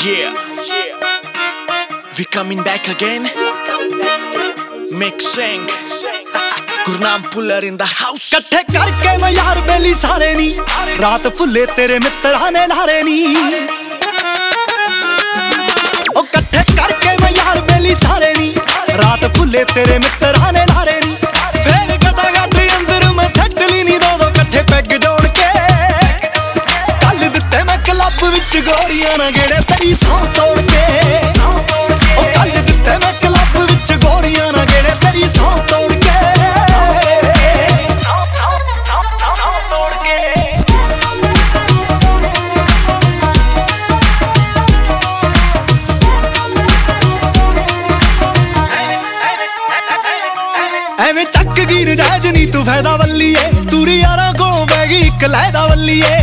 Yeah, we coming back again. Make sing. Gurnam Puller in the house. ਕੱਠੇ ਕਰਕੇ ਮੈਂ ਯਾਰ ਬੇਲੀ ਸਾਰੇ ਨੀ ਰਾਤ ਭੁੱਲੇ ਤੇਰੇ ਮਿੱਤਰਾਂ ਨੇ ਲਾਰੇ ਨੀ ਉਹ ਕੱਠੇ ਕਰਕੇ ਮੈਂ ਯਾਰ ਬੇਲੀ ਸਾਰੇ ਨੀ ਰਾਤ ਭੁੱਲੇ ਤੇਰੇ ਮਿੱਤਰਾਂ ਨੇ ਲਾਰੇ ਨੀ ਫੇਰ ਗਟਾ ਗੱਟ ਅੰਦਰ ਮੈਂ ਸੱਟ ਲਈ ਨੀ ਦੋ ਕੱਠੇ ਪੈਗ ਜੋੜ ਕੇ ਕੱਲ ਦਿੱਤੇ ਮੈਂ ਕਲੱਬ ਵਿੱਚ ਗੋਰੀਆਂ ਨਾ ਗੇੜੇ ਤੇਰੀ ਸੌਂ ਤੋੜ ਕੇ ਉਹ ਕੱਲ ਦਿੱਤੇ ਮੈਂ ਕਲੱਬ ਵਿੱਚ ਗੋਰੀਆਂ ਨਾ ਗੇੜੇ ਤੇਰੀ ਸੌਂ ਤੋੜ ਕੇ ਐਵੇਂ ਚੱਕ ਗੀਰ ਜਾਜ ਨੀ ਤੂੰ ਫਾਇਦਾ ਵੱਲੀਏ ਤੂਰੀ ਯਾਰਾਂ ਕੋਲੋਂ ਬਹਿ ਗਈ ਇੱਕ ਲੈਦਾ ਵੱਲੀਏ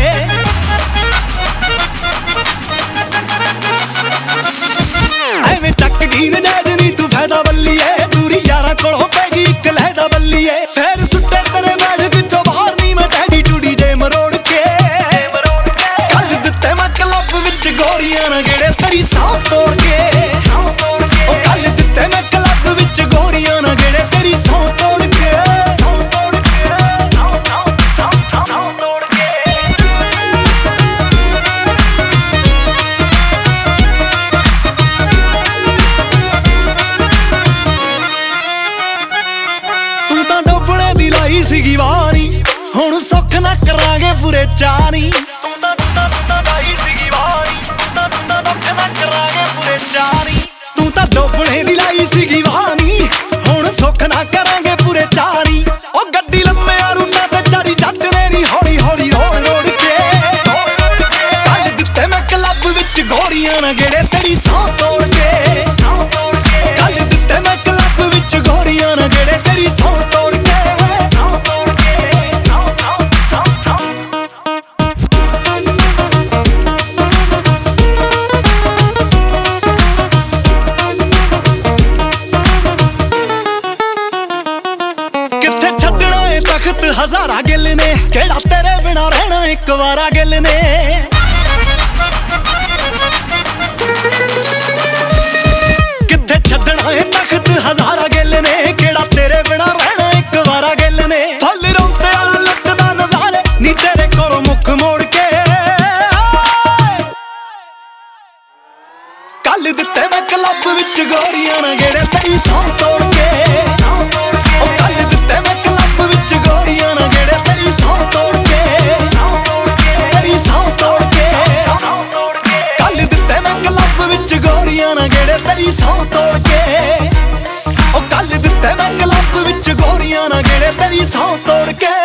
ਐਵੇਂ ਚੱਕ ਗੀਰ ਜਾਜ ਨੀ ਤੂੰ ਫਾਇਦਾ ਵੱਲੀਏ ਤੂਰੀ ਯਾਰਾਂ ਕੋਲੋਂ ਬਹਿ ਗਈ ਇੱਕ ਲੈਦਾ ਵੱਲੀਏ ਫੇਰ ਸੁੱਟੇ ਤੇਰੇ ਬੈਠ ਵਿੱਚੋਂ ਬਾਹਰ ਨੀ ਮੈਂ ਟੈਡੀ ਟੂਡੀ ਜੇ ਮਰੋੜ ਕੇ ਕੱਲ ਦਿੱਤੇ ਮੈਂ ਕਲੱਬ ਵਿੱਚ ਗੋਰੀਆਂ ਨਾ ਗੇੜੇ ਤੇਰੀ ਸੌਂ ਤੋੜ ਕੇ ਉਹ ਕੱਲ ਦਿੱਤੇ ਮੈਂ ਕਲੱਬ ਵਿੱਚ ਗੋਰੀਆਂ ਨਾ ਗੇੜੇ ਤੇਰੀ ਸੌਂ ਤੋੜ ਕੇ ਤੂੰ ਤਾਂ ਡੋਬਣੇ ਦੀ ਲਾਈ ਸੀਗੀ ਵਾਰੀ ਹੁਣ ਸੁੱਖ ਨਾ ਕਰਾਂਗੇ ਪੂਰੇ ਚਾਰੀ ਤੂੰ ਤਾਂ ਲਾਈ ਸੀਗੀ ਵਾਰੀ ਤੂੰ ਤਾਂ ਦੁੱਖ ਨਾ ਕਰਾਂਗੇ ਪੂਰੇ ਚਾਰੀ ਤੂੰ ਤਾਂ ਡੋਬਣੇ ਦੀ ਲਾਈ ਸੀਗੀ ਵਾਰੀ ਹੁਣ ਸੁੱਖ ਨਾ ਕਰਾਂਗੇ ਪੂਰੇ ਚਾਰੀ ਉਹ ਗੱਡੀ ਲੰਮਿਆਂ ਰੂਟਾਂ ਤੇ ਚੜੀ ਜਾਂਦੇ ਨੀ ਹੌਲੀ ਹੌਲੀ ਰੋੜ ਕੇ ਕੱਲ ਦਿੱਤੇ ਮੈਂ ਕਲੱਬ ਵਿੱਚ ਗੋਰੀਆਂ ਨਾ ਗੇੜੇ ਤੇਰੀ ਸੌਂ ਤੋੜ ਕੇ ਕੱਲ ਦਿੱਤੇ ਮੈਂ ਕਲੱਬ ਵਿੱਚ ਗੋਰੀਆਂ ਨਾ ਗੇੜੇ ਤੇਰੀ ਸੌਂ ਤੋੜ ਕੇ ਕਿੱਥੇ ਛੱਡਣਾ ਏ ਤਖਤ ਹਜ਼ਾਰਾਂ ਗਿੱਲ ਨੇ ਕਿਹੜਾ ਤੇਰੇ ਬਿਨਾ ਰਹਿਣਾ ਇੱਕ ਵਾਰਾ ਗਿੱਲ ਨੇ ਕਿੱਥੇ ਛੱਡਣਾ ਏ ਤਖਤ ਹਜ਼ਾਰਾਂ ਗਿੱਲ ਨੇ ਕਿਹੜਾ ਤੇਰੇ ਬਿਨਾ ਰਹਿਣਾ ਇੱਕ ਵਾਰਾ ਗਿੱਲ ਨੇ ਫੁੱਲ ਰੋਂਦੇ ਵਾਲਾ ਲੱਟਦਾ ਨਜ਼ਾਰੇ ਨੀ ਤੇਰੇ ਕੋਲੋਂ ਮੁੱਖ ਮੋੜ ਕੇ ਕੱਲ ਦਿੱਤੇ ਮੈਂ ਕਲੱਬ ਵਿੱਚ ਗੋਰੀਆਂ ਨਾ ਗੇੜੇ ਤੇਰੀ ਸੌਂ ਤੋੜ ਕੇ ਉਹ ਕੱਲ ਦਿੱਤੇ ਮੈਂ ਕਲੱਬ ਵਿੱਚ ਗੋਰੀਆਂ ਨਾ ਗੇੜੇ ਤੇਰੀ ਸੌਂ ਤੋੜ ਕੇ ਤੇਰੀ ਸੌਂ ਤੋੜ ਕੇ ਕੱਲ ਦਿੱਤੇ ਮੈਂ ਕਲੱਬ ਵਿੱਚ ਗੋਰੀਆਂ ਨਾ ਗੇੜੇ ਤੇਰੀ ਸੌਂ ਤੋੜ ਕੇ ਉਹ ਕੱਲ ਦਿੱਤੇ ਮੈਂ ਕਲੱਬ ਵਿੱਚ ਗੋਰੀਆਂ ਨਾ ਗੇੜੇ ਤੇਰੀ ਸੌਂ ਤੋੜ ਕੇ